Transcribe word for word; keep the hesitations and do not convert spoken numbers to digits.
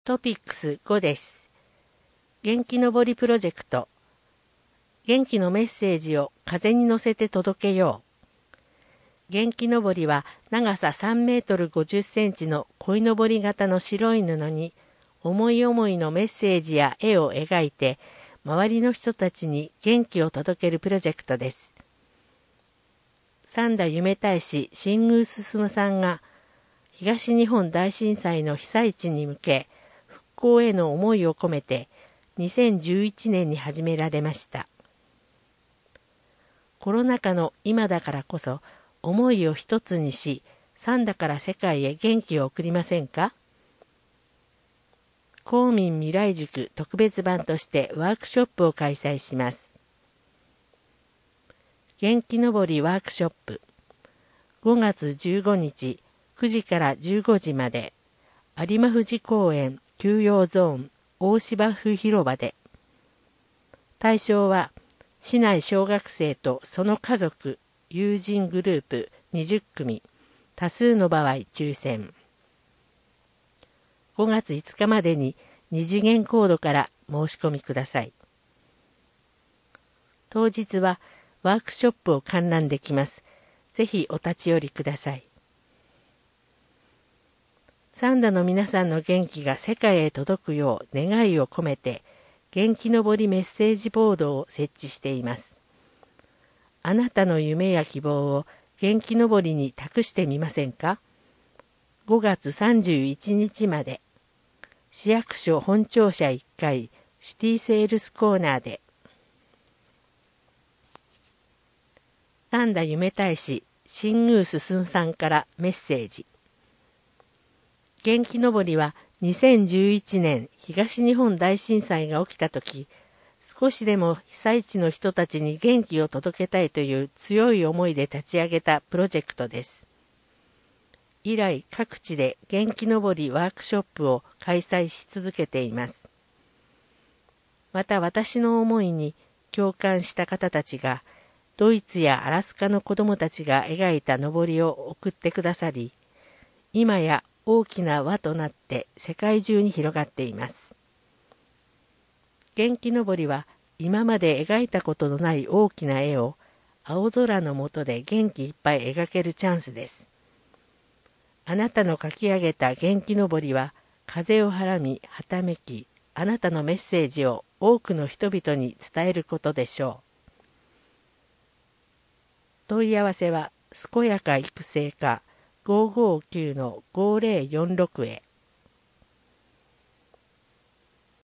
トピックスごです。元気のぼりプロジェクト。元気のメッセージを風に乗せて届けよう。元気のぼりは長ささんメートルごじゅっセンチの鯉のぼり型の白い布に思い思いのメッセージや絵を描いて周りの人たちに元気を届けるプロジェクトです。三田夢大使新宮進さんが東日本大震災の被災地に向け復興への思いを込めてにせんじゅういちねんに始められました。コロナ禍の今だからこそ思いを一つにし、三田から世界へ元気を送りませんか？公民未来塾特別版としてワークショップを開催します。元気のぼりワークショップごがつじゅうごにちくじからじゅうごじまで有馬富士公園休養ゾーン大芝生広場で。対象は市内小学生とその家族友人グループにじゅっくみ、多数の場合抽選。ごがついつかまでにに次元コードから申し込みください。当日はワークショップを観覧できます。ぜひお立ち寄りください。三田の皆さんの元気が世界へ届くよう願いを込めて、元気のぼりメッセージボードを設置しています。あなたの夢や希望を元気のぼりに託してみませんか？ごがつさんじゅういちにちまで、市役所本庁舎いっかいシティセールスコーナーで。三田夢大使新宮進さんからメッセージ。元気のぼりはにせんじゅういちねん東日本大震災が起きたとき、少しでも被災地の人たちに元気を届けたいという強い思いで立ち上げたプロジェクトです。以来各地で元気のぼりワークショップを開催し続けています。また私の思いに共感した方たちが、ドイツやアラスカの子どもたちが描いたのぼりを送ってくださり、今や大きな輪となって世界中に広がっています。元気のぼりは今まで描いたことのない大きな絵を青空の下で元気いっぱい描けるチャンスです。あなたの描き上げた元気のぼりは風をはらみはためき、あなたのメッセージを多くの人々に伝えることでしょう。問い合わせは健やか育成課 ごーごーきゅうのごーぜろよんろく へ。